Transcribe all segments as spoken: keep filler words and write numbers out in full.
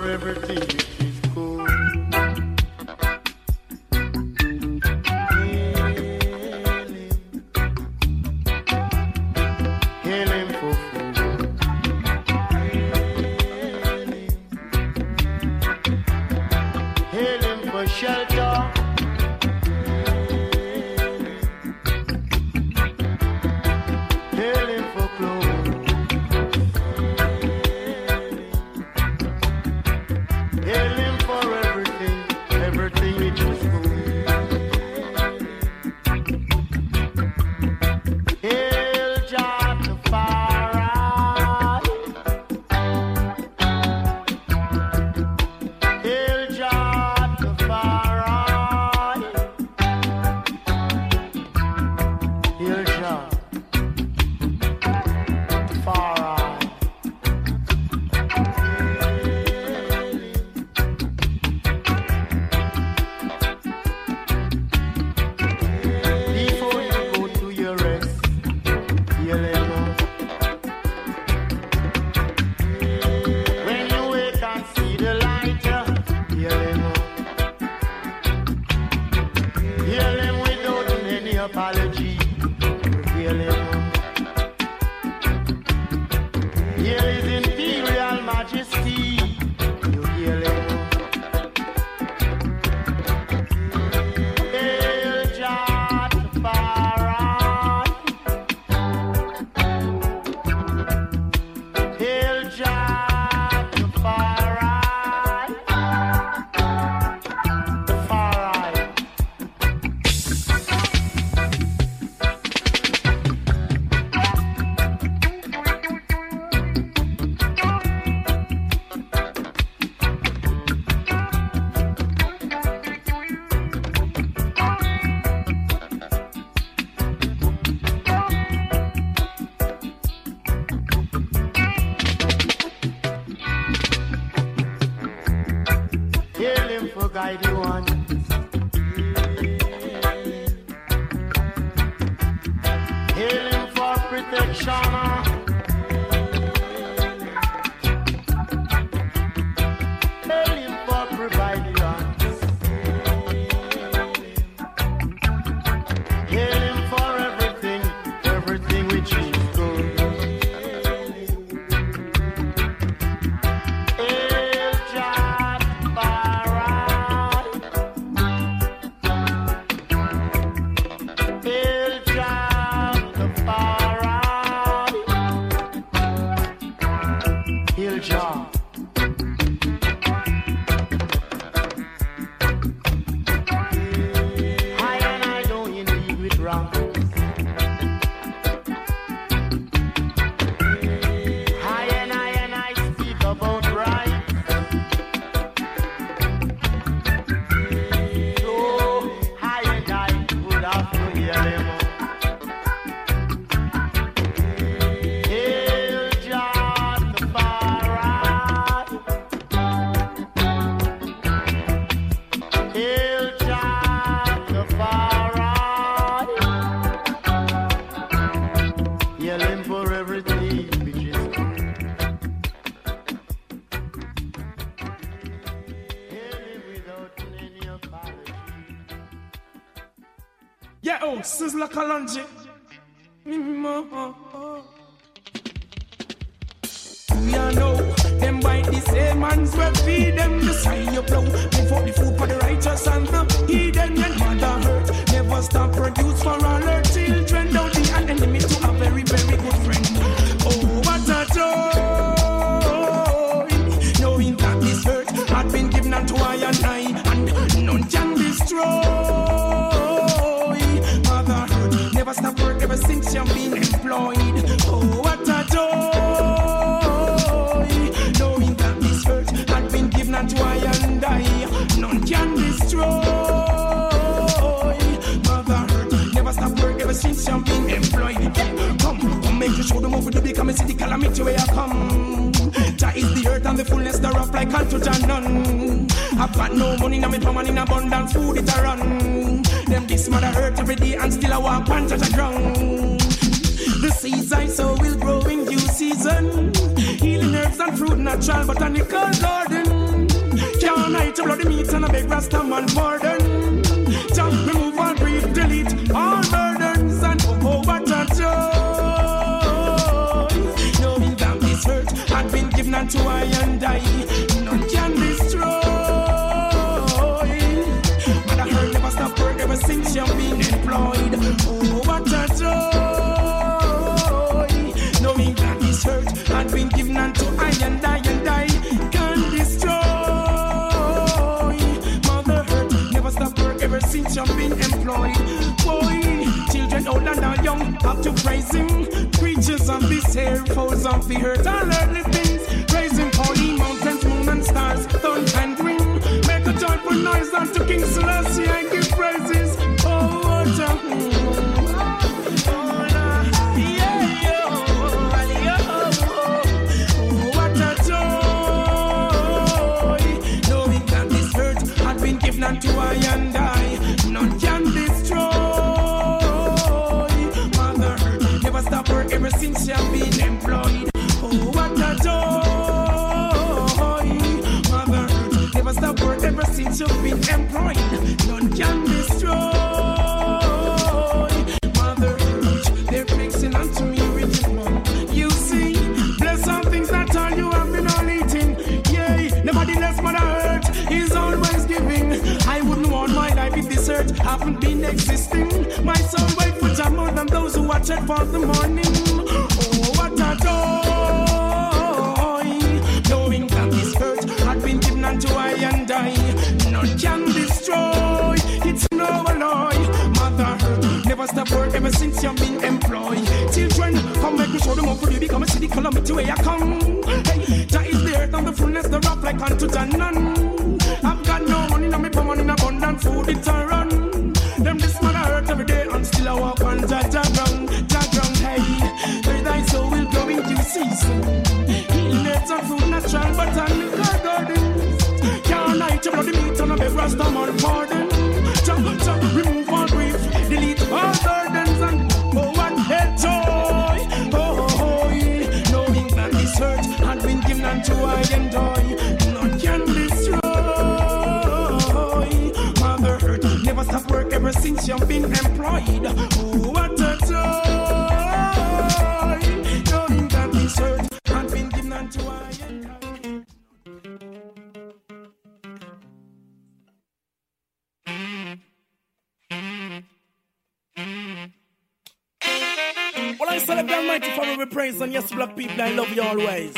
everything which is good. Hail him, hail him for food. Hail him, hail him for shelter. Hail him for clothes. Hail him for everything, everything which is good. Hail Jah Tafari. Hail Jah Tafari. Hail Jah Tafari. Before you go to your rest, heal him up. When you wake and see the light, heal him up. Heal him without any apology. Heal him up. Heal his imperial majesty. You heal him up. Hail Jah Tafari. Hail Jah Tafari. Tafari. Hail him for guide you on. Hail him for protection. Hail him for providing. Hail him for everything, everything which is good. Hail Jah Tafari. Hail Jah Tafari. Hail Jah. I and I don't indeed with wrong. I and I and I speak about right. So I and I would have to hear him. Hail Jah Tafari. Hail Jah Tafari. Hail him for everything which is good. Hail him without any apology. Yeah, oh, Sizzla Kalonji. We all know them bite the same hands where feed them the sign you blow. Before the food for the righteous and the heathen when mother hurt. Never stop produce for all her children. Don't be an enemy to a very, very good friend. Oh, what a joy, knowing that this hurt had been given unto I and I, and none can destroy. Mother hurt, never stop work ever since you've been employed. Oh, what a joy, knowing that this hurt had been given unto I and I, none can destroy. Mother hurt, never stop work ever since you've been employed. Come, come make you show them over to become a city calamity where I come. Jah is the earth and the fullness thereof like unto Jah none. I've got no money, now me power in abundance, food it a run. Them this mother hurt every day and still I walk on Jah ground. The seeds I sow will grow in due season. Healing herbs and fruit natural botanical garden. Can't hide your bloody meat and a big rasta man pardon. Jump, remove all grief, delete all burdens and oh, what a joy. Knowing that this hurt had been given unto I and I, none can destroy. But I heard never stop work ever since you've been employed. Oh, what a joy. Knowing that this hurt had been given unto I and I and I can destroy. Mother hurt never stop work ever since you've been employed. Boy, children old and all young have to praise him. Creatures of this air, foes of the earth, all earthly things. Praise him, holy mountains, moon and stars, thunder and wind. Make a joyful noise unto King Selassie and give praises. Oh, what a unto I and I, none can destroy. Mother earth never stop work ever since you've been employed. Oh, what a joy. Mother earth never stop work ever since you've been employed. None can destroy. Mother earth, they're fixing unto me rich mom. You see, bless some things that all you have been all eating. Yea, nevertheless, Mother earth is always giving. I wouldn't want my life if this earth haven't been existing. My soul wait for time more than those who watch it for the morning. Oh, what a joy. Knowing that this earth had been given unto I and I, none can destroy. It's no alloy. Mother earth never stop work ever since you've been employed. Children, come back to show them up for you. Become a city calamity where you come. Hey, that is the earth and the fullness thereof like unto the none. I've got no money, no me power in abundant food, it's a run. Them this man I hurt every day and still I walk on Jaja ground, Jaja ground, hey. Where thy soul will go in due season. Healing herbs and fruit, natural botanical gardens. Can't hide your bloody meat on a big rasta man pardon. Jump, jump, remove all grief, delete all burdens and oh, what a joy. Oh, oh, oh, knowing that this hurt had been given unto I and I, none can destroy. Never stop work ever since you've been employed. Oh, what a joy. Knowing that this earth had been given unto I and I. Well, I celebrate Almighty Father with praise, and yes, black people, I love you always.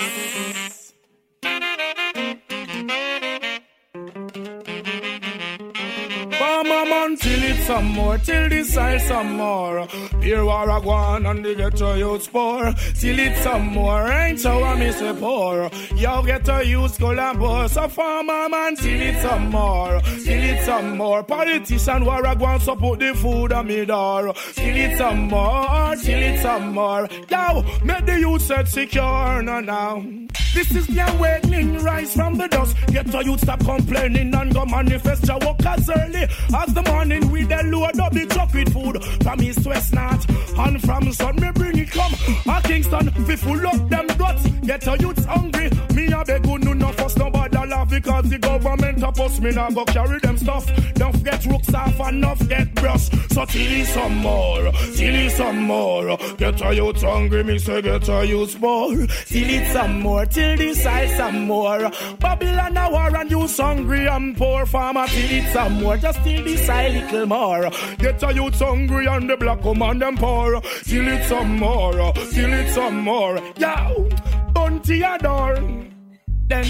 Till it's some more, till this side some more. Here war a gwan and the ghetto youth poor. Till it's some more, ain't so I miss a poor. Yo ghetto youth collabor, so farmer man. Till it's some more, till it's some more. Politician war a gwan, so put the food on me door. Till it's some more, till it's some more. Yo, make the youth set secure now now. This is the awakening, rise from the dust. Get a youth stop complaining and go manifest your workers early. As the morning with the load up the truck with food. From east to west north and from sun me bring it come. A Kingston, we full up them guts. Get a youth hungry. Me a beg you no no fuss nobody laugh because the government a post me now go carry them stuff. Don't forget rooks off and not forget brush. So till is some more, till is some more. Get a youth hungry, me say get a youth more. Till it's some more. Till this side some more. Babylon a war and you hungry and poor farmer. Till it's some more. Just till this side little more. Get a youth hungry and the black woman them poor. Till it's some more. Till it's some more. Yo, bunty a door. Then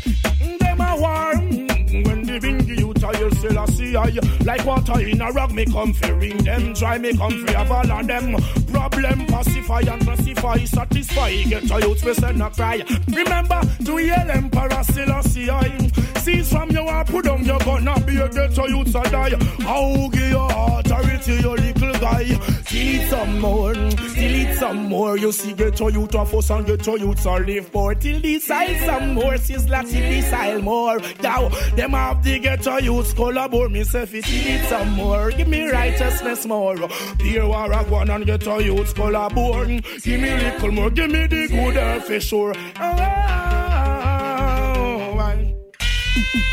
them a war. When the bingy youth are you still a see I. Like water in a rock me come fi ring them. Try me come fi have all of them. Problem pacify and pacify. Satisfy. Get a youth face and a cry. Remember to yell emperor still a see I. Seize from your heart, put down your gun and be a get a youth a die. How give your authority your little guy. Till it some more, till it some more. You see get a youth a fuss and get a youth a live poor. Till this side some more, sizzler till this side more. Now, them have the get a youth collabor me say fit till it some more. Give me righteousness more. Here war a go on and get a youth collabor. Give me a little more, give me the good earth for sure. Oh,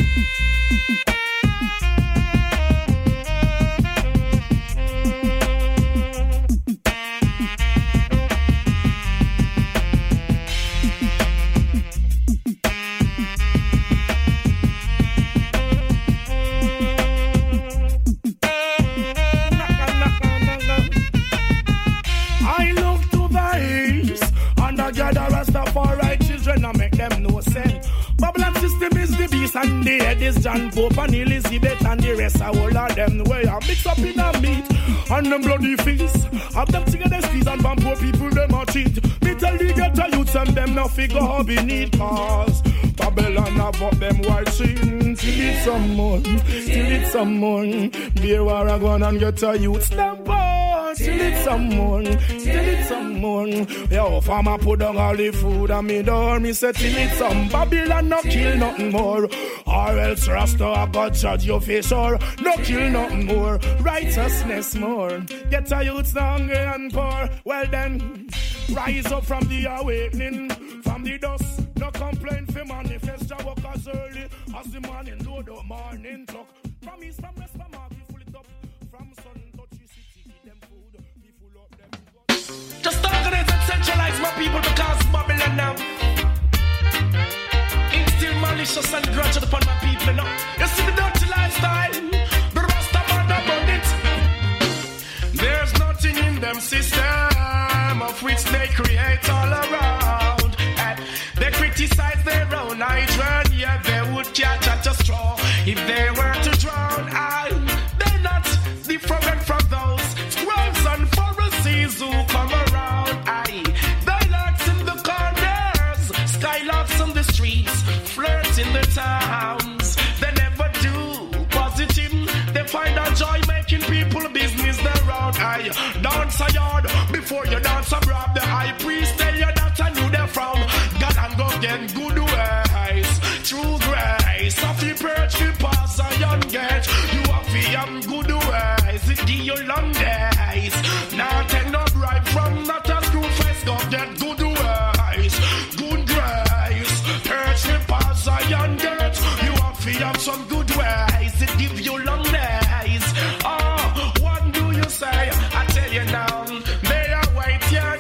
And the head is John Pope and Elizabeth and the rest of all of them where I mix up in a meat and them bloody face. Have them together squeeze and bam poor people them a cheat. Me tell the ghetto youths and them now figure how be need cause Babylon have up them white sheen. Still it some more, still it some more. Beer war a gun and ghetto youths them born. Still it some more, still it some more. Yo, farmer put down all the food and me door. Me say till it some Babylon no kill nothing more. Or else Rasta I got judge your face or no kill nothing more. Righteousness more. Get a youth hungry and poor. Well then, rise up from the awakening, from the dust. No complaint for manifest your workers early. As the morning load up morning talk. From east, from west, from north, we full it up. From sun, touchy city, give them food. We full up them. Just organize and centralize my people because Babylon now instill malicious and grudge upon my people now. You see the dirty lifestyle, the Rasta man about it. There's nothing in them system of which they create all around. And they criticize their own hydrant, yeah, they would catch at a straw if they were to drown. I, they're not different from those scribes and Pharisees who come around. I, they lurks in the corners, skylarks on the streets, flirts in the towns. They never do positive. They find a joy making people business around. I dance a yard before you dance a rob. The high priest tell you that I knew they from God and go get good ways. True grace, of the perch we pass a young gate. You have the um, good ways, it give you long days. Now take no bribe from not a screw face. Go get good ways, good grace. Perch we pass a young gate. You have the um, some good ways, it give you long days. Oh, what do you say? I tell you now, may I wait your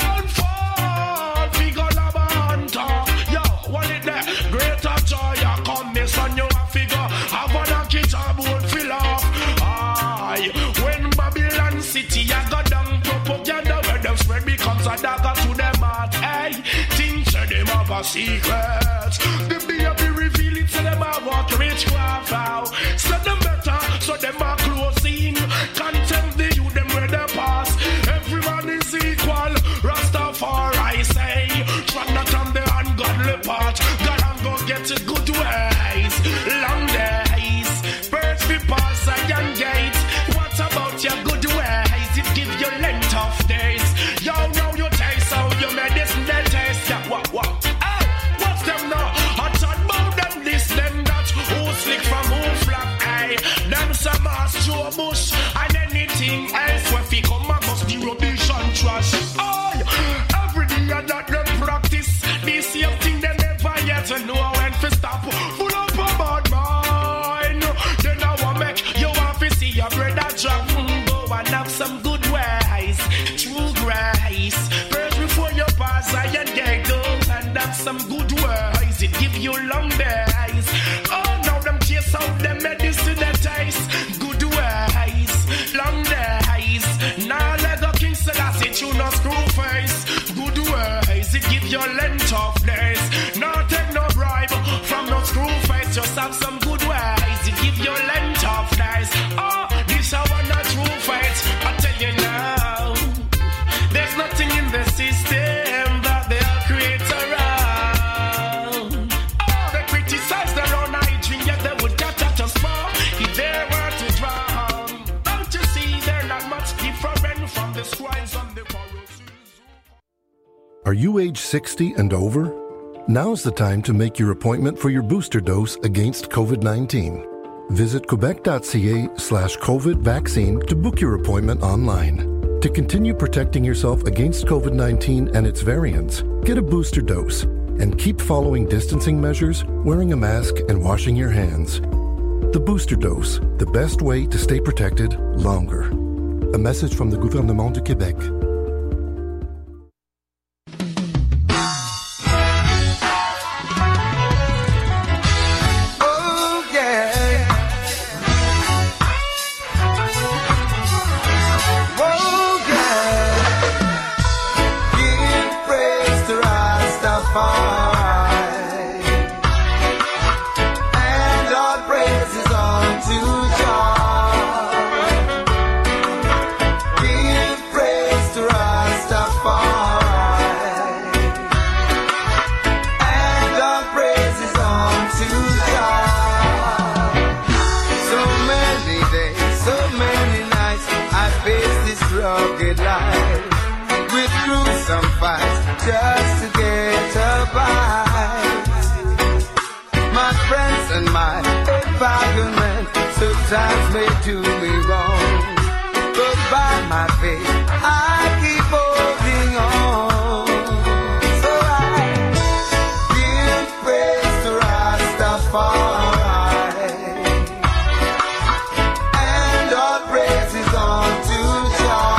downfall. Figure love and talk. Yo, what is that? Greater joy, I come this on you a figure. I wanna get a boat fill off. Aye, when Babylon City, I got down propaganda where them spread becomes a dagger to them heart. Hey, things say them have a secret. The baby reveal it, so them a walk witchcraft out. So them better, so them a close in. Contempt the youth, them where they pass. Everyone is equal. Rastafari say, try not on the ungodly part. God and go get a good ways. Long days, birds be pass a young gate. What about your good ways? It give you length of days. Yo, know you taste how you medicine they taste. Yeah, what, what? Hey, what's them now? I thought about them this, them that. Who slick from who flap? Hey, them some ass Joe Bush and anything else. Where fi come amongst the rubbish and trash. Oh, every day that them practice this same thing they never yet know when to stop. Full up a bad mind. Then I want make you want to see your brother drop. Go and have some good ways. True grace. First before you pass I and get those and have some good ways. It give you long days. Oh, now them chase out them medicine that taste. Good ways. Long days. Now let the King Selassie you no screw face. Good ways. It give you length of days. Now take no bribe from no screw face. Just have some good ways. It give you length of days. Oh, this I want a true fight. I tell you now, there's nothing in the system that they'll create around. Oh, they criticize their own hygiene, yet they would catch at us more if they were to drown. Don't you see they're not much different from the scribes on the Pharisees? Are you age sixty and over? Now's the time to make your appointment for your booster dose against covid nineteen. Visit quebec.ca slash COVID vaccine to book your appointment online. To continue protecting yourself against COVID nineteen and its variants, get a booster dose and keep following distancing measures, wearing a mask, and washing your hands. The booster dose, the best way to stay protected longer. A message from the Gouvernement du Québec. Just to get a bite. My friends and my environment sometimes may do me wrong, but by my faith I keep holding on. So I give praise to Rastafari, and all praise is unto Jah.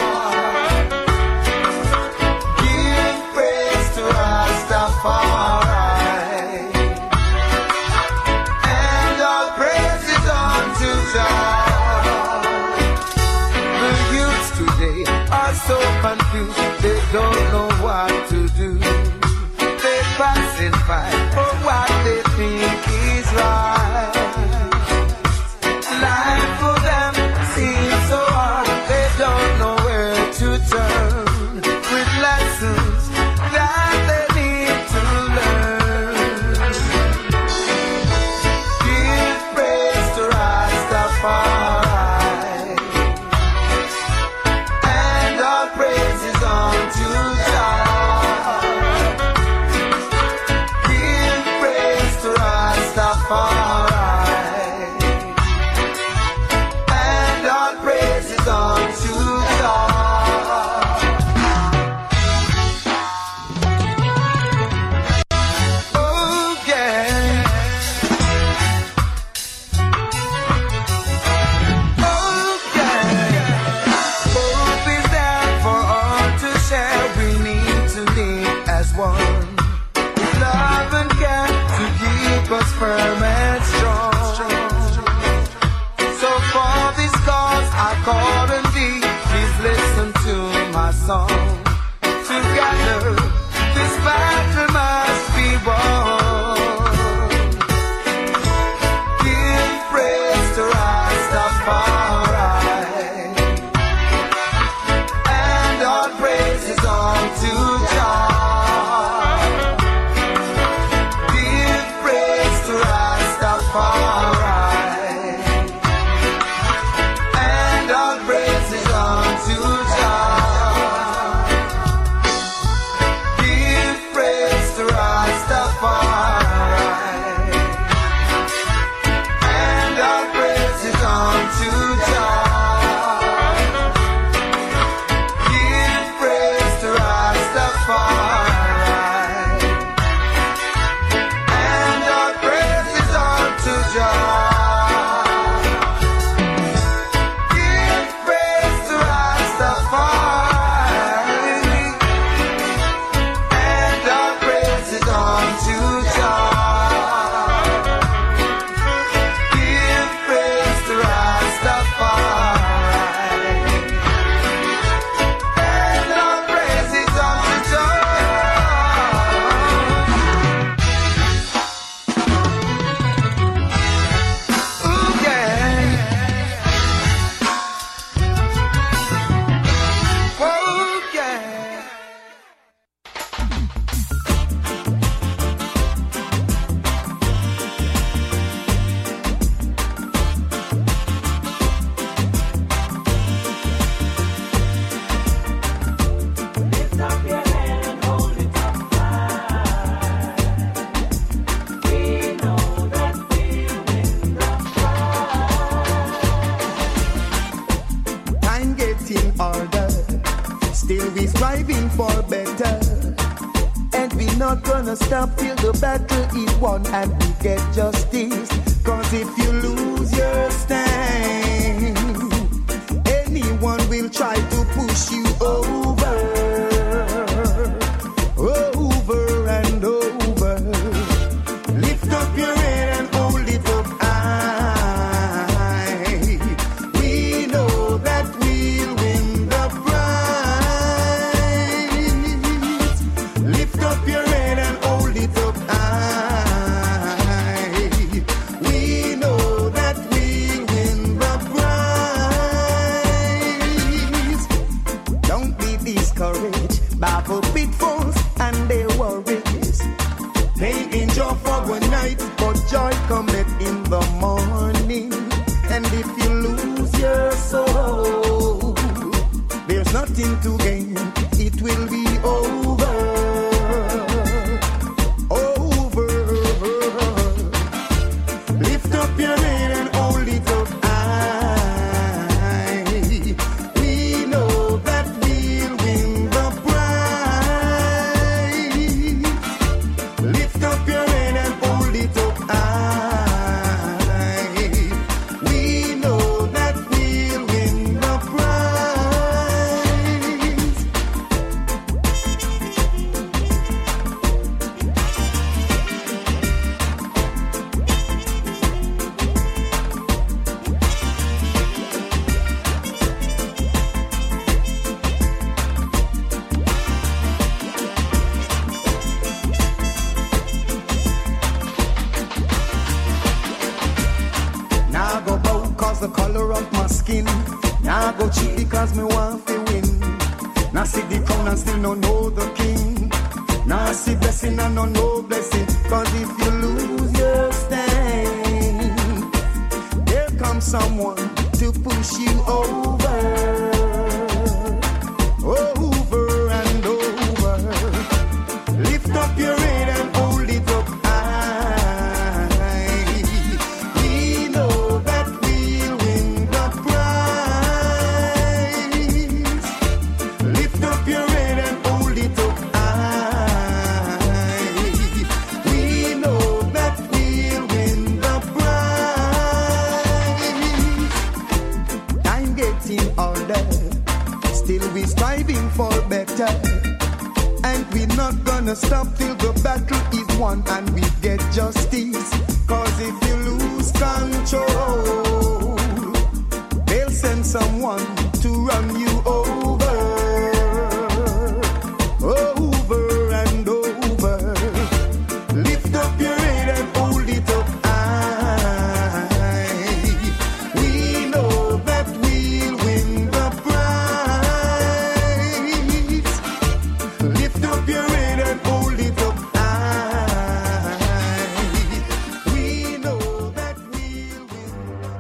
And all praises unto Jah. The youths today are so confused, they don't know what to do. They pass and fight for what they think is right. Life for them seems so hard, they don't know where to turn with lessons that they need to learn. Give praise to Rastafari, and all praises unto Jah. Give gonna stop till the battle is won and we get justice. Cause if you lose your stand, anyone will try to push you over, over and over. Lift up your head and hold it up high. We know that we'll win the prize. Lift up your head and hold it up high. We know that we'll win the prize. Don't be discouraged by the pitfalls and their worries. Pain endure for one night, but joy cometh in the morning. And if you lose your soul, there's nothing to gain. It will be over, over. Lift up your head and hold it up high. We know that we'll win the prize. Lift up your head and hold it up high. We know that we'll win the prize. Now I go bow cause the color of my skin. Now I go cheat because me want to win. Now see the crown and still no know the king. Now I see blessing and no know blessing. Cause if you lose your stand, there comes someone to push you over, over and over. Lift up your head and hold it up high. We know that we'll win the prize. Lift up your head and hold it up high. We know that we'll win the prize. Time getting older, still we striving for better. And we're not gonna stop till the battle is won and we get justice. Cause if you lose control, they'll send someone to run you over, over and over. Lift up your head and hold it up high. We know that we'll win the prize. Lift up your head and hold it up high. We know that we'll win.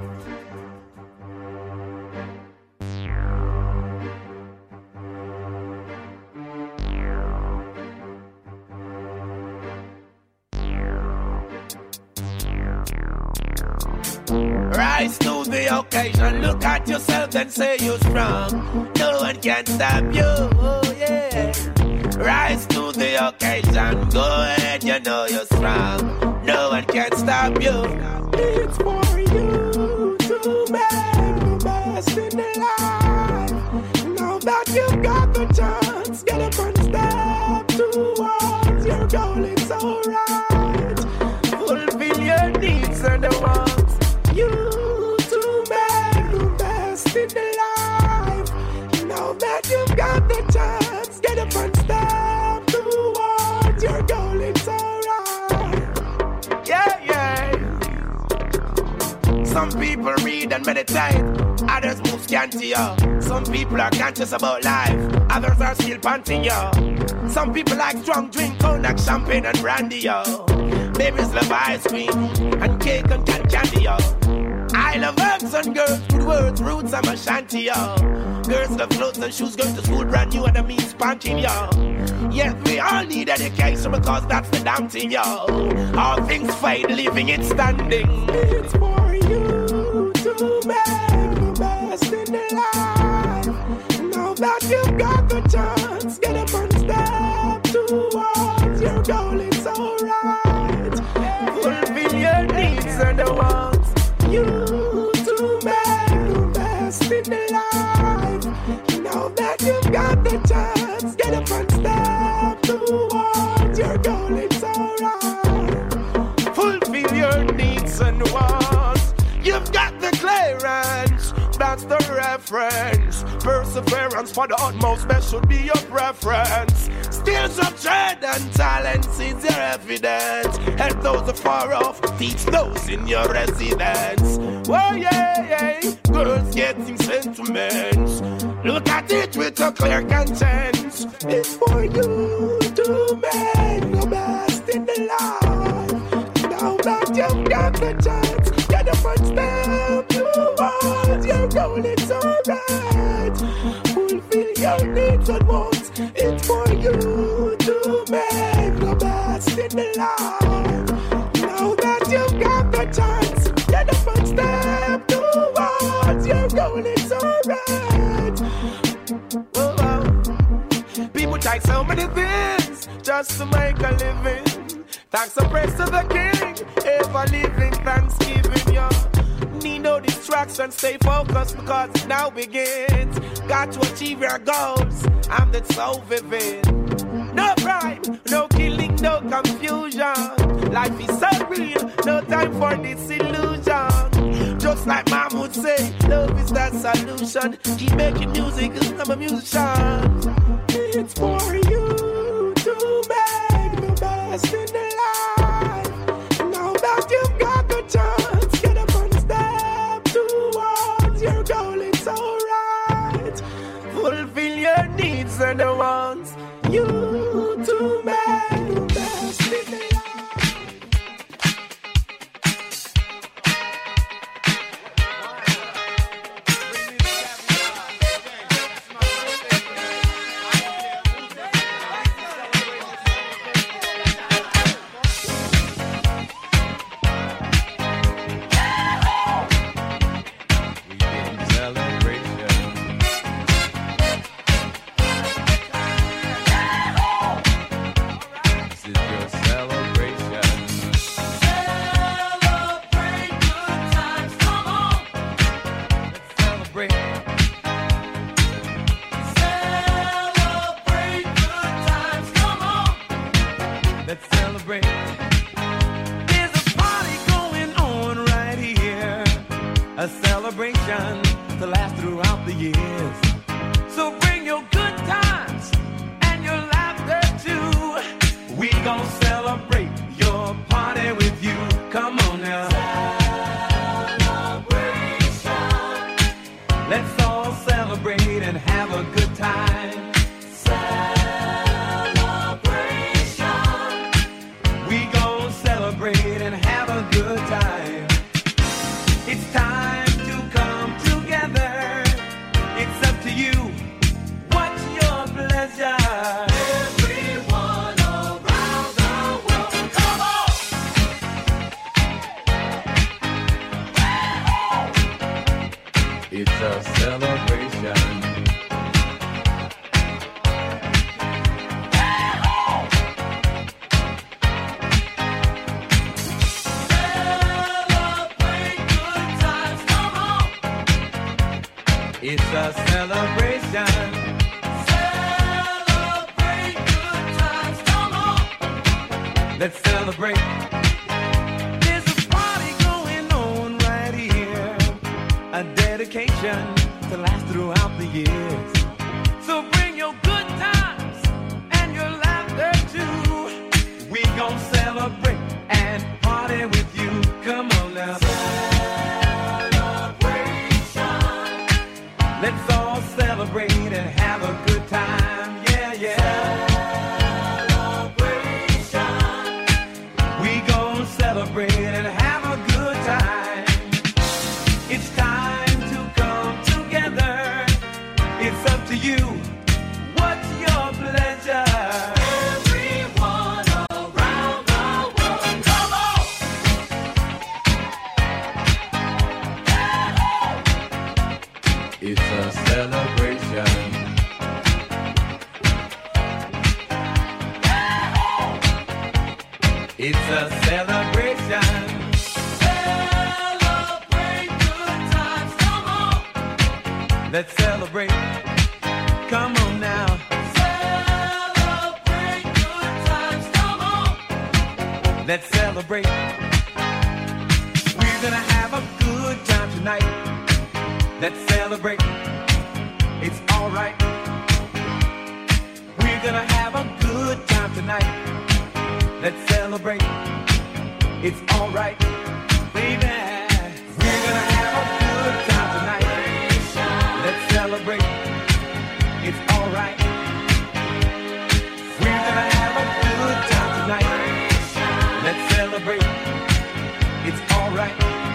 Rise to the occasion, look at yourself and say you're strong. No one can stop you, oh yeah. Rise to the occasion, go ahead, you know you're strong. No one can stop you. It's for you to make the best in the life. Now that you've got the chance, get up and step towards your goal, it's alright. Fulfill your needs and the wants. You to make the best in the life. Now that you've got the chance, get up and step towards your goal, it's alright. Yeah, yeah. Some people read and meditate, others move scanty, yo. Some people are conscious about life, others are still panting, yo. Some people like strong drink, cognac, champagne and brandy, yo. Babies love ice cream and cake and candy, yo. I love herbs and girls, good words, roots, I'm a shanty, yo. Girls love clothes and shoes, going to school brand new and that means spanking, yo. Yes, we all need education because that's the damn thing, yo. All things fade, living it standing. It's for you to make the best in the life. Now that you've got the chance, get up and step towards your goal. it's alright. Fulfill your needs and the wants. You to make the best in the life. Now that you've got the chance, get up and step towards your goal, it's alright. Fulfill your needs and wants. You've got the clearance, that's the reference. Perseverance for the utmost best should be your preference. Skills of trade and talents is your evidence. Help those afar off, teach those in your residence. Oh yeah, yeah, girls getting sentiments. Look at it with a clear conscience. It's for you to make the best in the life. Now that you've got the chance, get up and step towards your goal, it's alright. Fulfill your needs and wants. It's for you to make the best in the life. Now that you've got the chance, get up and step towards your goal, it's alright. Whoa, whoa. People try so many things just to make a living. Thanks and praise to the King, ever living Thanksgiving, yeah. Need no distraction, stay focused because it now begins. Got to achieve your goals, I'm the so vivid. No crime, no killing, no confusion. Life is so real, no time for disillusion. Just like Mom would say, love is the solution. Keep making music cause I'm a musician. It's for you to make the best in the life. Now that you've got the chance, get up and step towards your goal, it's alright. Fulfill your needs and the wants. You to make the best in the life. It's a celebration. Celebrate good times, come on. Let's celebrate. Come on now. Celebrate good times, come on. Let's celebrate. We're gonna have a good time tonight. Let's celebrate. It's alright. We're gonna have a good time tonight. Let's celebrate. It's alright, baby. We're gonna have a good time tonight. Let's celebrate. It's alright. We're gonna have a good time tonight. Let's celebrate. It's alright.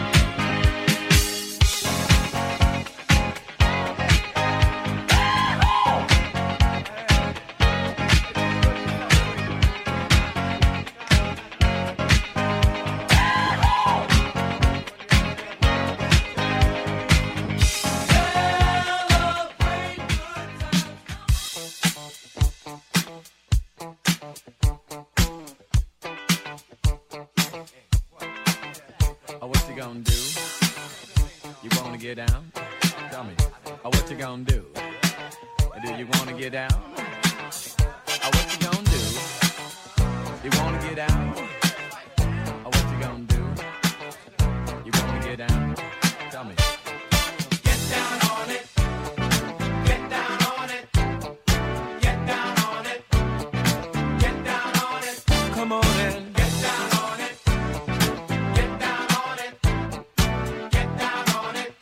Get down? Tell me, oh, what you gonna do? Do you wanna get down? Oh, what you gonna do? You wanna get down? Oh, what you gonna do? You wanna get down? Tell me. Get down on it. Get down on it. Get down on it. Get down on it. Come on in. Get down on it. Get down on it. Get down on it.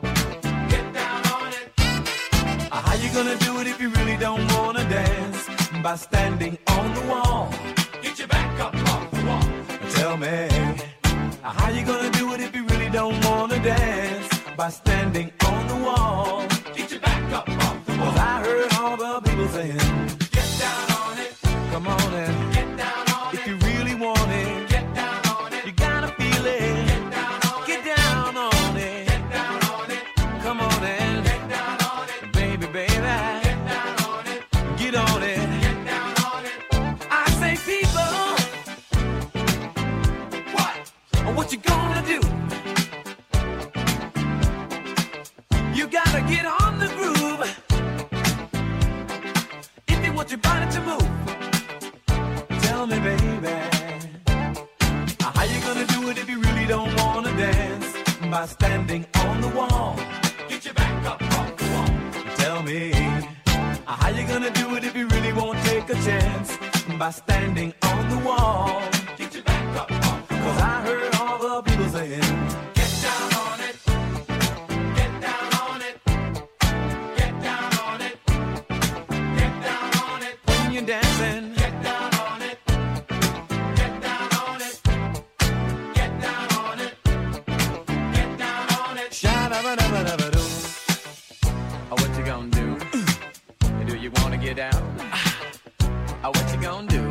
How you gonna do it if you really don't wanna dance? By standing on the wall. Get your back up off the wall. Tell me, how you gonna do it if you really don't wanna dance? By standing on the wall. Get your back up off the wall. 'Cause I heard all the people saying, get down on it. Come on and get down on it. If you really want it, get down on it. You gotta feel it. Get down on it. Get down on it. Get down on it. Come on and get down on it. Baby, baby. Get down on it. Get on it. Get down on it. I say, people, what? What you gonna do? You gotta get on the groove if you want your body to move. Tell me, baby, how you gonna do it if you really don't wanna dance? By standing on the wall. Get your back up off the wall. Tell me, how you gonna do it if you really won't take a chance? By standing on the wall. Get your back up off the wall. 'Cause I heard all the people saying, get down on it. Get down on it. Get down on it. Get down on it. When you're dancing, get down on it. Get down on it. Get down on it. Get down on it. Sha-da-ba-da-ba-da-ba-doo. Oh, what you gonna do? Do you wanna get down? Oh, what you gonna do?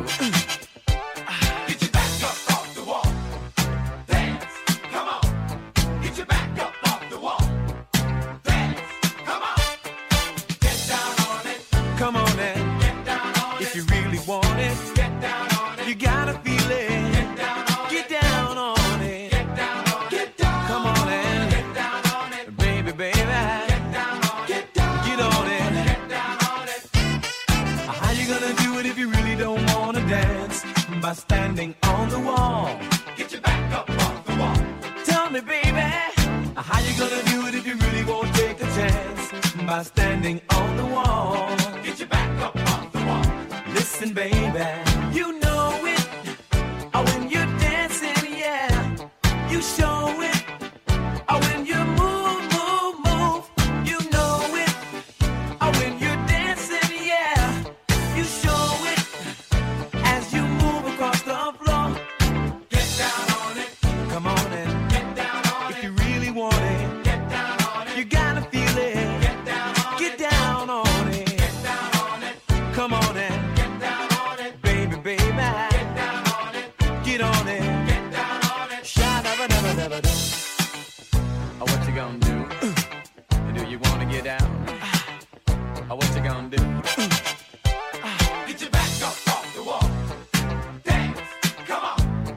Get your back up off the wall. Dance, come on. Get your back up off the wall. Dance, come on. Get down on it. Come on and get down on it. If you really want it, get down on it. You gotta feel it. Get down on it. Get down on it. Get down on it. Get down. Come on and get down on it. Baby, baby. Get down on it. Get down. Get on it. Get down on it. How you gonna do it if you really don't wanna dance? By standing on the wall. Get your back up off the wall. Tell me, baby, how you gonna do it if you really won't take a chance? By standing on the wall. Get your back up off the wall. Listen, baby, you know it. Oh, when you're dancing, yeah, you show it. Oh, when you move, move, move, you know it. Oh, when you're dancing, yeah, you show it. As you move across the floor, get down on it. Come on and get down on it. If you really want it, get down on it. You gotta feel it. Get down on it. Get down on it. Get down on it. Come on and get down on it. Baby, baby. Get down on it. Get on it. Get down on it. Sha-da-ba-da-ba-da-ba-da. Oh, what you gonna do? Do you wanna get down? Oh, what you gonna do? Get your back up off the wall. Dance, come on.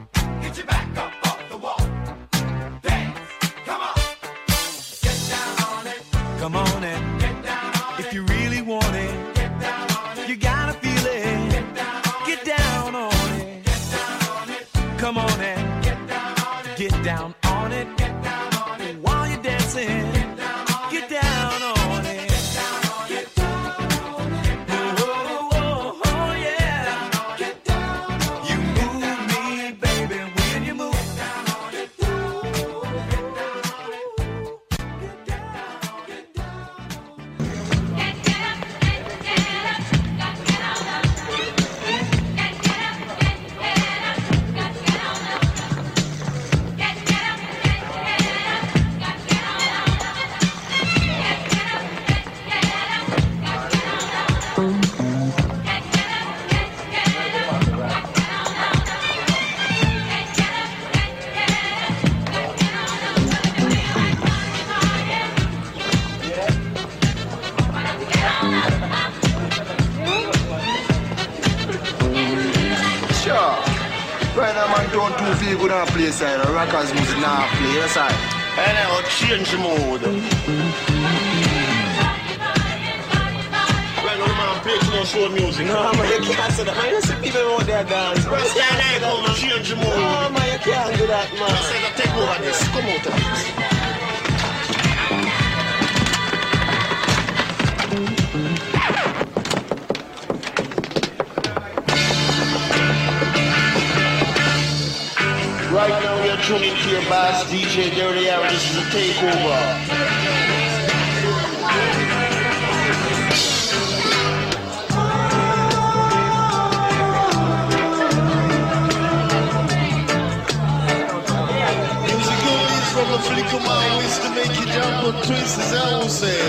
Come on and get down on it. Get down on it. Get down on it. While you're dancing, get down on it. Get down on it. Get down on it. Get down on it. Oh, oh, oh, oh, yeah. Get down on it. You move me, baby, when you move. Get down on it. Get down on it. Get down on it. Get down on it. Get down on it. Don't too feel good on play side. Rockers music now play your side. And I will change the mood. Right now, man, play too much soul music. No, man, you can't say that. Man, you see people out there dance. Man, you can't come and change the mood. No, man, you can't do that, man. I said, take over this. Come out of this. Right now we are tuning to your boss, D J Dirty Harry. This is a takeover. Musical leads from a flick of my wrist to make you jump and twist, as I will say.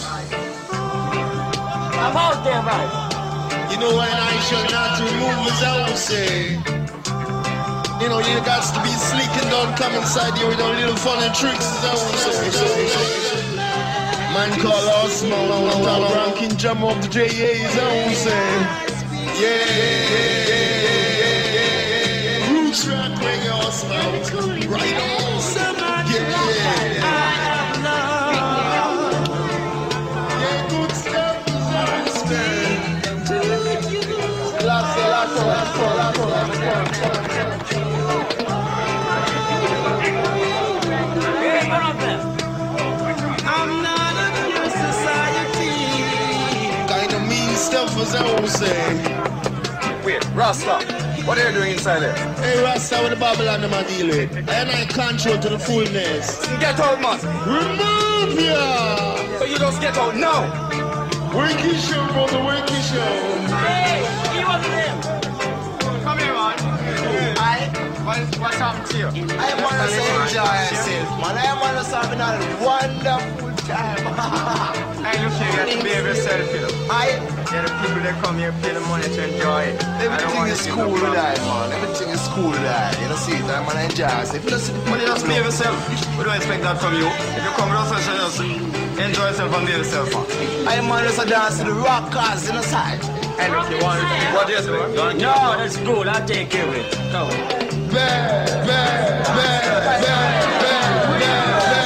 I'm out there, right? You know, and I shall not remove, as I will say. You know, you got to be sleek and don't come inside here with a little fun and tricks, as I want to say. Man call us, man, man, man, ranking jam up the J As, I want to say. Yeah, yeah, yeah, yeah, yeah. Roots rock, bring your us out. Right on. Yeah, yeah. Yeah, good stuff, as I want to say. Lots of, lots of, lots of, lots of, lots of. I'm not of your society. Kind of mean stuff, as I will say. Wait, Rasta, what are you doing inside there? Hey, Rasta, with the Babylon I'm deal with. And I control to the fullness. Get out, man. Remove ya! But you just get out now. Wakey show, brother, wakey show. Hey, he wasn't him. Come here, man. I, what, what's happened to you? I want to enjoy yourself, man. I want to have a wonderful time. Hey, look here, you have to behave yourself, you know. I, yeah, the people that come here pay the money to enjoy it. Everything is cool with that, man. Everything is cool with that. You know, see it, I'm gonna enjoy yourself. If you don't see the But you just behave yourself. We don't expect that from you. If you come with us, you just enjoy yourself and behave yourself, man. I man just a dance to the rockers in the side. And if you want, what do you expect? No, that's good. I'll take care of it. Come on. Bad, bad, bad, bad, bad, bad.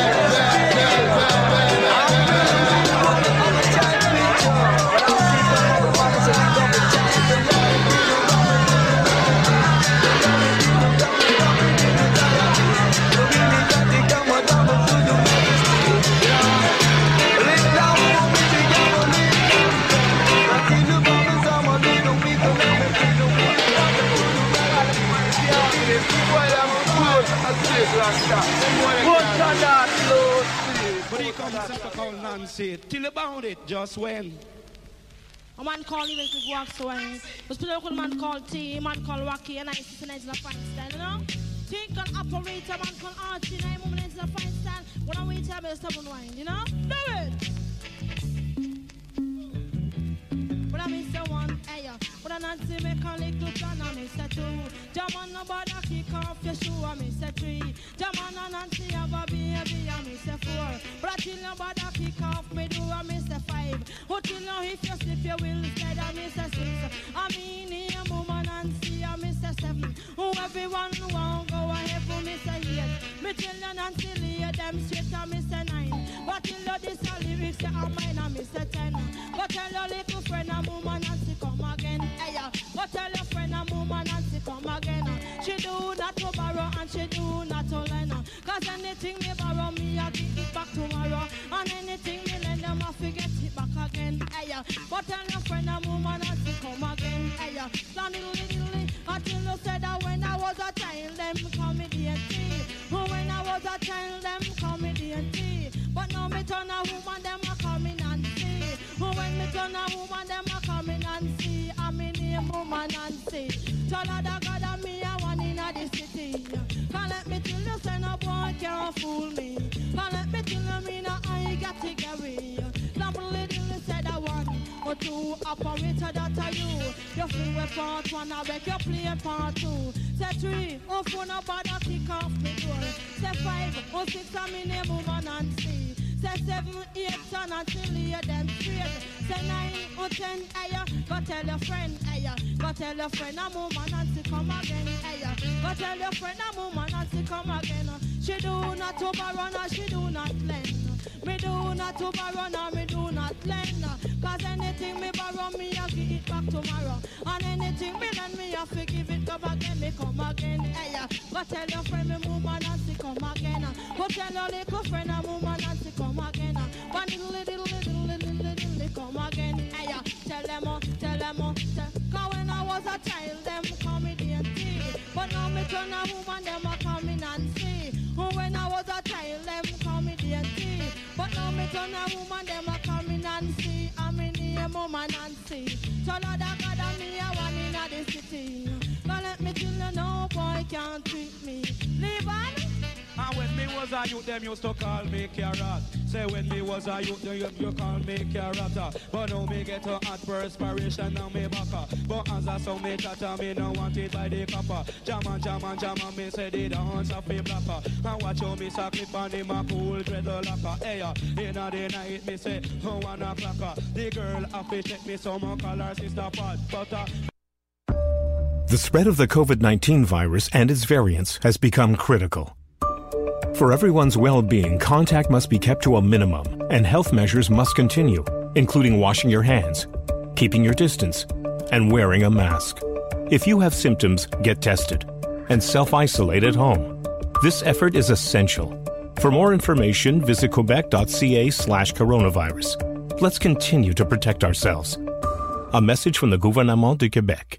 But he comes up to call Nancy. Till about it, just when. A man called even to walk away. But still a man called T, a man called Rocky, and I sit in a fine style, you know? Think an operator, man called Archie, and I'm in a fine style. When I wait, I'm a stubborn wine, you know? Do it! When I miss one, hey, when I not see me call it to plan, I miss a two. Jam on nobody kick off your shoe, I miss a three. Jam on and Nancy have a baby, I miss a four. But I till nobody kick off me do, I miss a five. Who till now if you slip your will instead, I miss a six. I mean, here, mama Nancy, I miss a seven. Who everyone won't go ahead for miss a eight. Me till you Nancy lay them straight, I miss a nine. But till you this a lyrics, you are mine, I miss a ten. But tell your little friend, a mama Nancy come again. Hey, but tell your friend, a mama Nancy come again. She do not not to borrow and she do not to lend. Cause anything me borrow me, I give it back tomorrow. And anything me lend them, I forget it back again. Hey, but tell your friend a woman and she come again. Hey, stand little little until you said that when I was a child, them call me D N T. When I was a child, them call me D N T. But now me turn a woman, them a call me Nancy. When me turn a woman, them a call me Nancy. I'm in name woman Nancy. Tell her that God and me a one in the city. Can't let me tell you, say no boy can't fool me. Can't let me tell you, me no I got to carry. Double little said I one or two operator that are you. You feel with part one, I beg you play part two. Say three, oh four no bother kick off me door. Say five, oh six, I'm in name woman Nancy. Say seven, eight, son until you them straight. Say nine, oh ten, aye, go tell your friend, aye, go tell your friend, I'm woman Nancy come again, aye, go tell your friend, I'm woman Nancy come again. She do not to borrow, no, she do not lend. Me do not to borrow, no, me do not lend. Cause anything me borrow, me I give it back tomorrow. And anything me lend, me I forgive it, come again, me come again, aye, go tell your friend, me woman Nancy come again. Go tell your little friend, I'm woman Nancy come again. One little, little, little, little, little, little, come again. Hey, tell them, oh, tell them, oh, tell. Cause when I was a child, them call me D N T. But now me turn a woman, them a call me Nancy. When I was a child, them call me D N T. But now me turn a woman, them a call me Nancy. I'm in name, woman Nancy. Tell her that God and me a one in the city. Cause let me tell you, no boy can't treat me. Leave on. And when me was a youth, them used to call me carrot. Say when me was a youth, them you call me carrot. But now me get a hot perspiration now me baka. But as I saw me chatter, me no want it by the copper. Jam jam and jam and me say the dance of a blacker. And watch how me sacrifice on him a cool dreadle locker. Hey, inna the night me say, oh one o'clock. The girl have to check me some call her sister pot butter. The spread of the COVID nineteen virus and its variants has become critical. For everyone's well-being, contact must be kept to a minimum, and health measures must continue, including washing your hands, keeping your distance, and wearing a mask. If you have symptoms, get tested and self-isolate at home. This effort is essential. For more information, visit quebec.ca slash coronavirus. Let's continue to protect ourselves. A message from the Gouvernement du Québec.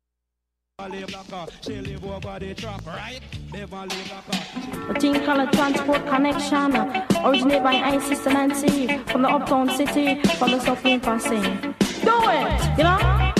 A team called Transport Connection, originated by I Sister Nancy from the uptown city, from the Suffering Passing. Do it, you know?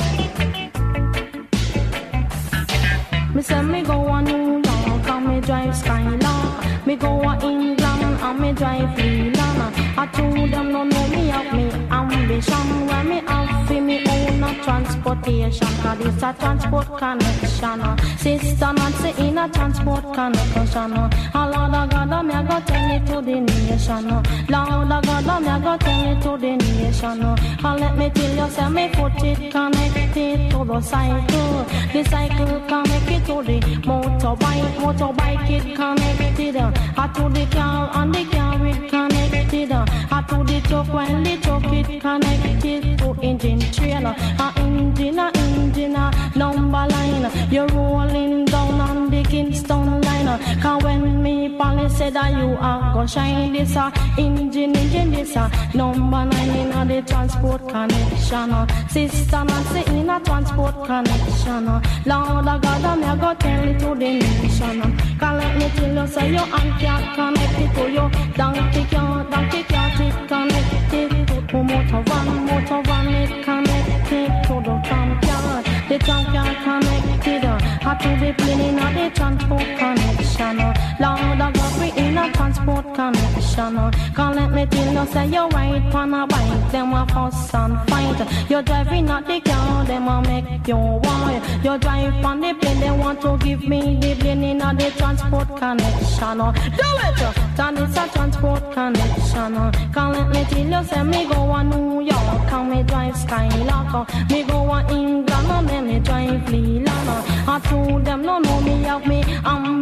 Me say me go on New York and me drive Skylark. Me go on England and me drive Leland. I told them no know me have me ambition. Where me have for me own a transportation. Cause it's a transport connection. Sister Nancy in a transport connection. A Lord of God, me a go tell it to the nation. Lord of God, me a go tell it to the nation. And let me tell you, say me foot it connected to the cycle. The cycle connected to the motorbike. Motorbike it connected. Uh, to the car and the car it connected. Uh, to the truck when the truck it connected to engine trailer. Uh, engine, uh, engine, uh, number line. You're rolling down on the Kingston line. Uh, Cause when me police said that you are go shine this uh, engine, engine this uh, number nine in uh, the transport connection. Uh, Sister Nancy in a transport connection. Uh, Lord of God, I'm uh, go tell it to the nation. Uh, Cause let me tell you, say your aunt can't connect it to your donkey can't, donkey can't it connected to motor van, motor van it connected to the tram car. The tram car connected uh, to the plane in uh, the transport connection. Uh, Lord of God, we in a transport connection. Uh, Cause let me tell you, say you ride on a bike, them a fuss and fight. You're driving at the car, them a make you wild. You drive on the plane, they want to give me the plane in uh, the transport connection. Uh, Do it! Uh, and it's a transport connection. Uh, Cause let me tell you, say me go on New York and me drive Skylark. Uh, me go on England and then me drive Leland. Uh, I told them no know me have me ambition.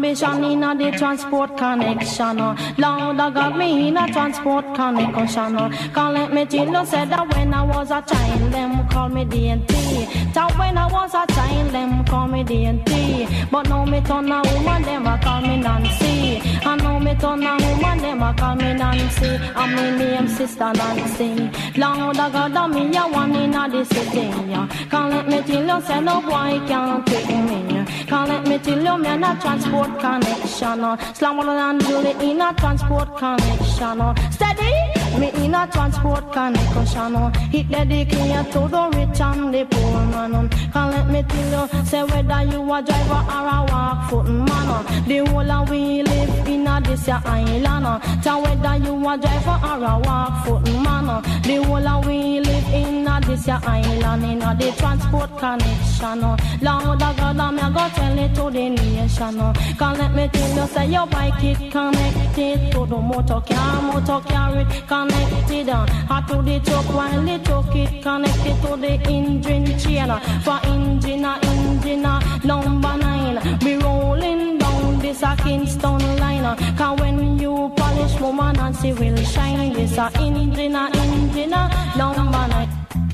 ambition in a the transport connection. Lord, I got me in a transport connection. Can't let me tell you, said that when I was a child, them call me D N T. That when I was a child, them call me D N T. But now me turn a woman, them a call me Nancy. And now me turn a woman, them a call me Nancy. And me name Sister Nancy. Lord, I got me a one in a the city. Can't let me tell you, say no boy can't take me. Can't let me tell you, me in a transport connection. Slam on and do it in a transport connection. Steady, me in a transport connection. It dedicated to the rich and the poor man. Can't let me tell you, say whether you a driver or a walk foot man. The whole of we live in a this ya island. So whether you a driver or a walk foot man. The whole of we live in a this ya island. In a the transport connection. Lord of God, I'm gonna tell it to the nation. Can't let me tell you, say your bike it connected to the motor car, motor car it connected. Or to the truck while the truck it connected to the engine chain. For engine a engine a number nine. Be rolling down this a Kingston line. Cause when you polish woman and she will shine. This a engine a engine a number nine.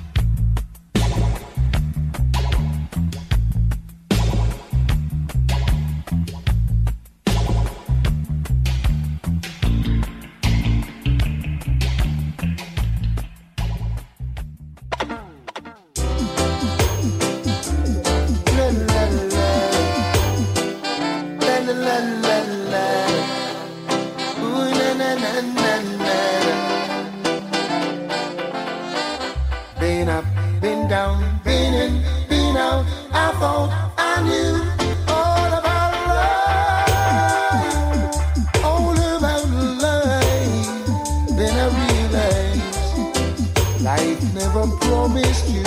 Been up, been down, been in, been out. I thought I knew all about life, all about life. Then I realized life never promised you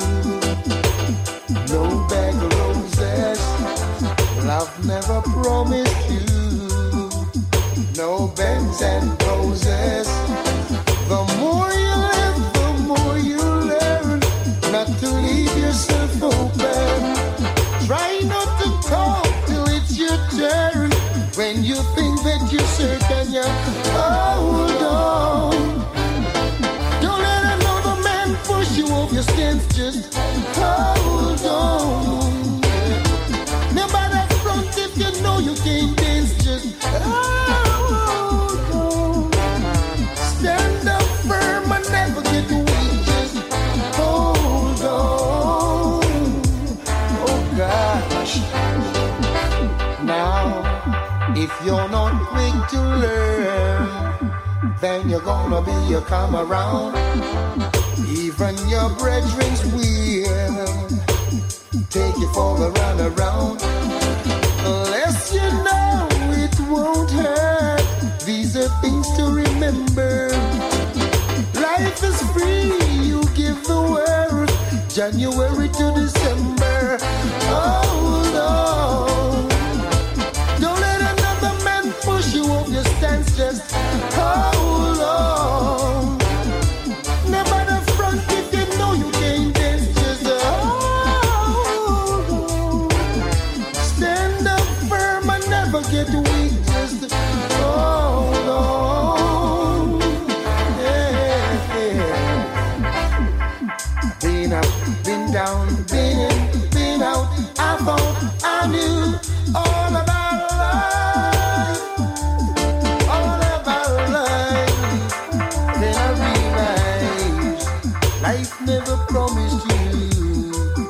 no bag of roses. Love never promised you no Benz and roses. The more you live, the more you learn not to leave yourself open. Try not to talk till it's your turn. When you think that you're certain, you hold on. Don't let another man push you off your stance. Just hold on. Never that front if you know you can't dance. Just hold on. Stand up firm and never get weak. Just hold on. Oh gosh. Now, if you're not quick to learn, then you're gonna be a come around. Even your brethren's will take you for the run around. Unless you know it won't hurt. These are things to remember. Life is free, you give the word. January to December. Hold on. Don't let another man push you off your stance. Just hold on. Never the front if you know you can't dance. Just hold on. Stand up firm and never get weak. Just hold on. Yeah, yeah. Been up, been down, been in, been out. I thought I knew all about life, all about life. Then I realized life never promised you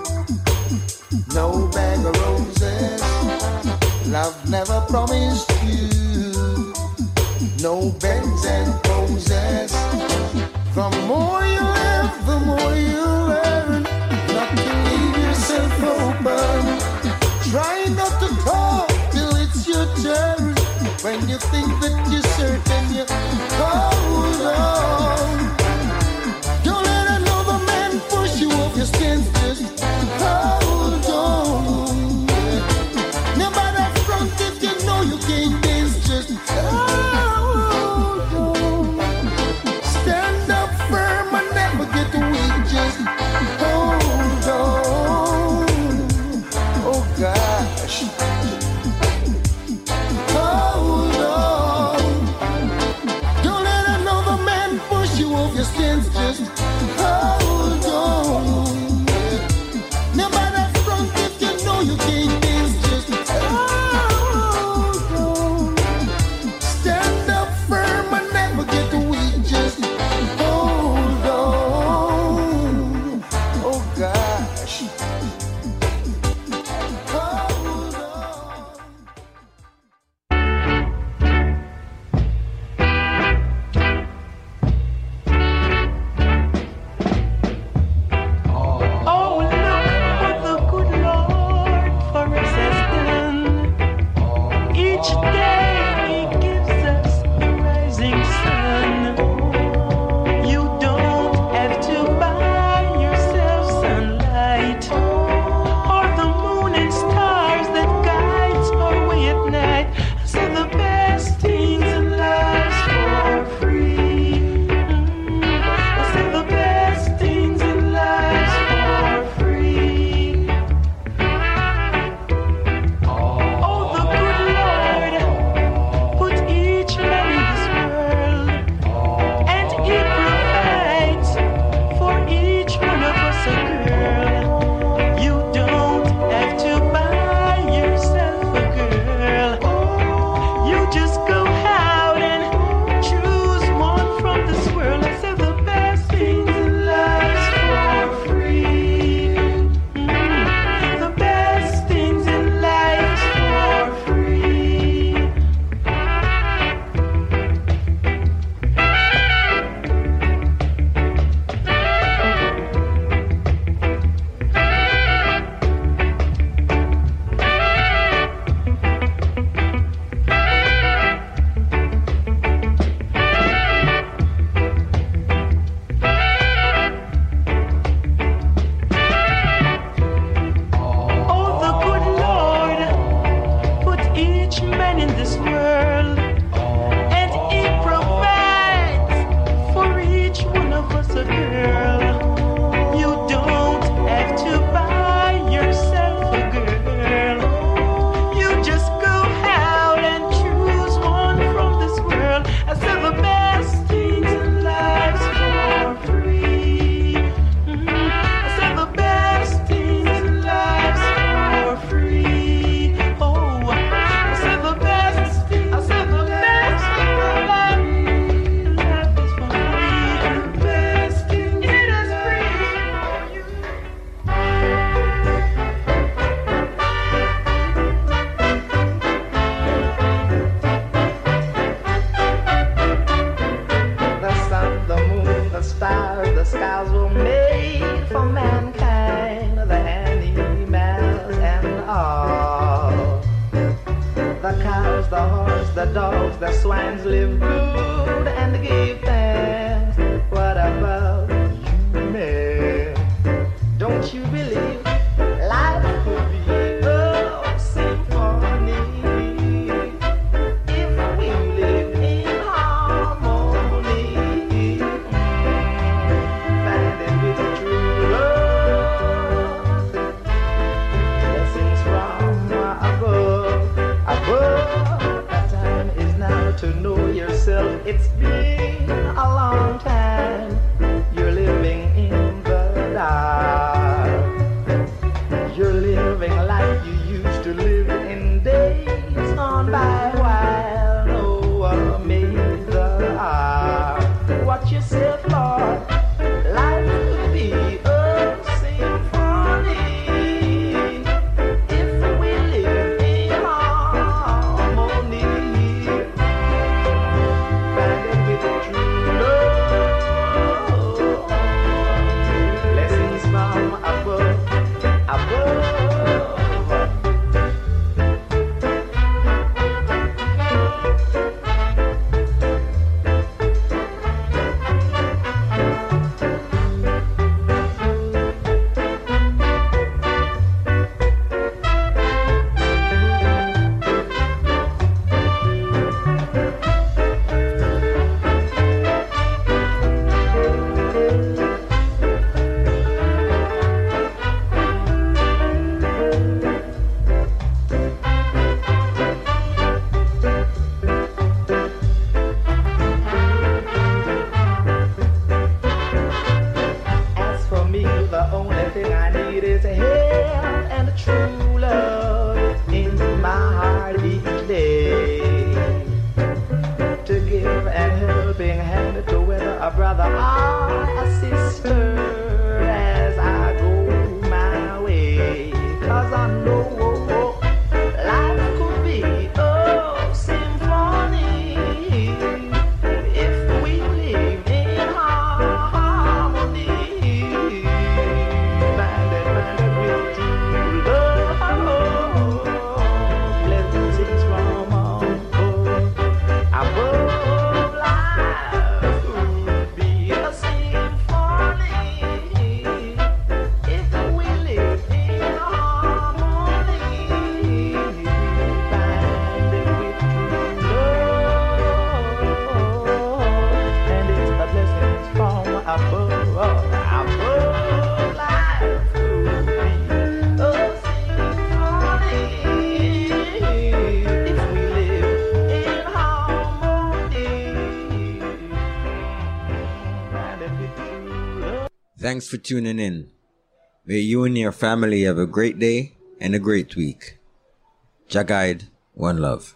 no bag of roses. Love never promised you no Benz and roses. The more you live, the more you learn not to leave yourself open. Try not to talk till it's your turn. When you think that you're certain, you hold on. Don't let another man push you off your stance. Just hold on. Never that front if you know you can't dance. Just hold on. Stand up firm and never get weak. Just hold on. Oh gosh. man in this world, and he provides for each one of us a girl. You don't have to buy yourself a girl. You just go out and choose one from this world. I said the best things in life's for free. Mm-hmm. I said the best things in life's for free. Oh, I said the best thing. I said the best thing in life, life is for free. The best thing it is free for you. The sun, the moon, the stars, the skies were made for mankind, the animals and all. The cows, the horse, the dogs, the swines live good and give thanks. What about you, man? Don't you believe life could be a symphony if we live in harmony? Find it with true love, blessings from above. Above, the time is now to know yourself. It's been a long time. You're living in the dark. You're living like you used to live in days gone by while no one made the art. Watch yourself, Lord. Life could be a symphony if we live in harmony. Find it with true love. Blessings from above, above. As for me, the only thing I need is help and true love in my heart each day. To give a helping hand to whether a brother or a sister as I go my way. 'Cause I know life could be a symphony if we live in harmony. Find it, find it with true love. Blessings from above. Above life would be a symphony if we live in harmony. Find it with true love, and it's the blessings from above. Above life would be a symphony if we live in harmony. Find it with true love. Thanks for tuning in. May you and your family have a great day and a great week. Jah guide, one love.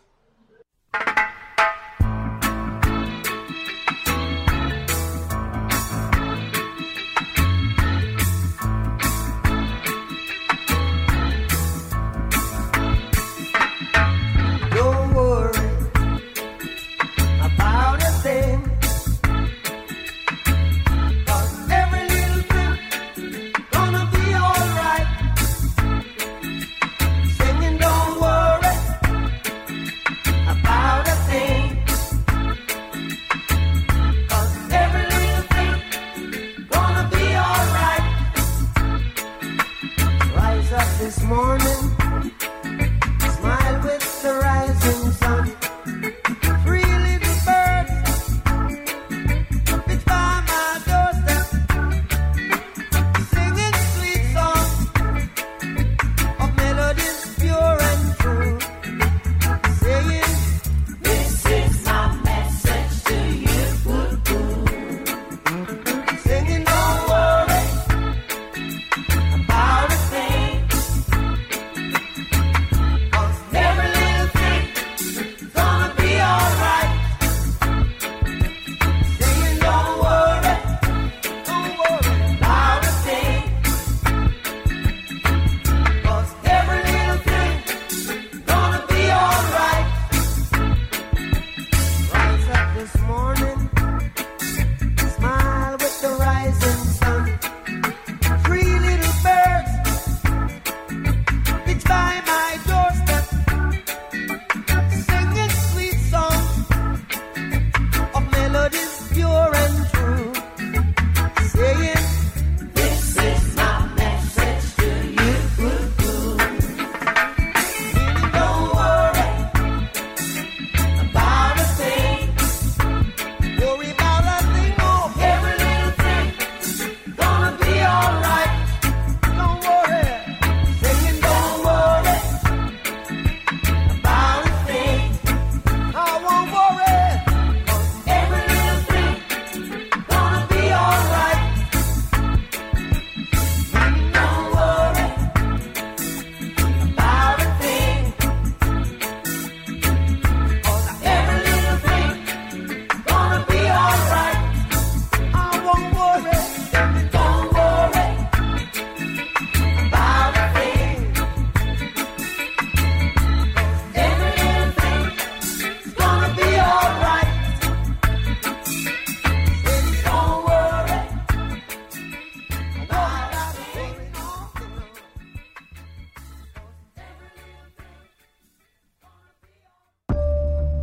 Don't worry about a thing, 'cause every little thing gonna be alright. Singing, don't worry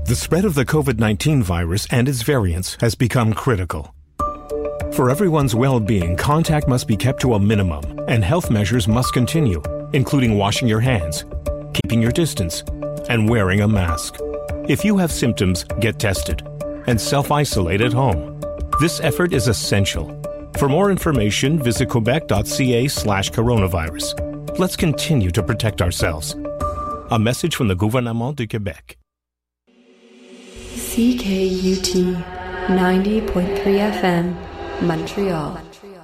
The spread of the COVID nineteen virus and its variants has become critical. For everyone's well-being, contact must be kept to a minimum, and health measures must continue, including washing your hands, keeping your distance, and wearing a mask. If you have symptoms, get tested and self-isolate at home. This effort is essential. For more information, visit quebec.ca slash coronavirus. Let's continue to protect ourselves. A message from the Gouvernement du Québec. C K U T ninety point three F M, Montreal.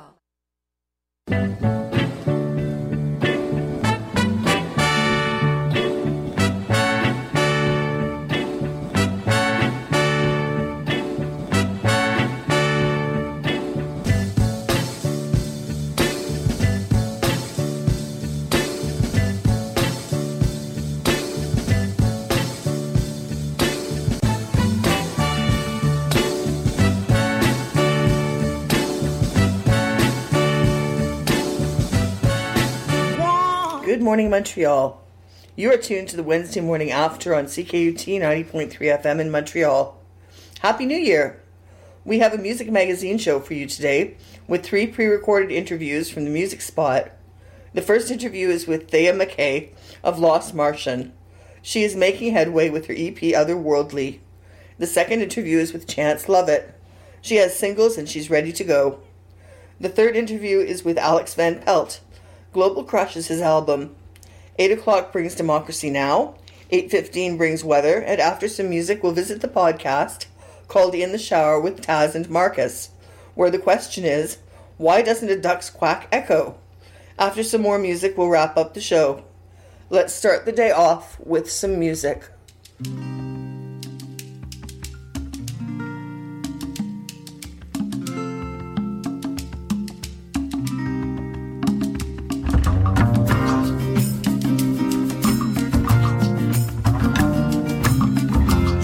Good morning, Montreal. You are tuned to the Wednesday Morning After on C K U T ninety point three F M in Montreal. Happy New Year! We have a music magazine show for you today with three pre-recorded interviews from the Music Spot. The first interview is with Thea McKay of Lost Martian. She is making headway with her E P Otherworldly. The second interview is with Chance Lovett. She has singles and she's ready to go. The third interview is with Alex Van Pelt. Global Crush is his album. eight o'clock brings Democracy Now!, eight fifteen brings Weather, and after some music we'll visit the podcast called In the Shower with Taz and Marcus, where the question is, why doesn't a duck's quack echo? After some more music we'll wrap up the show. Let's start the day off with some music.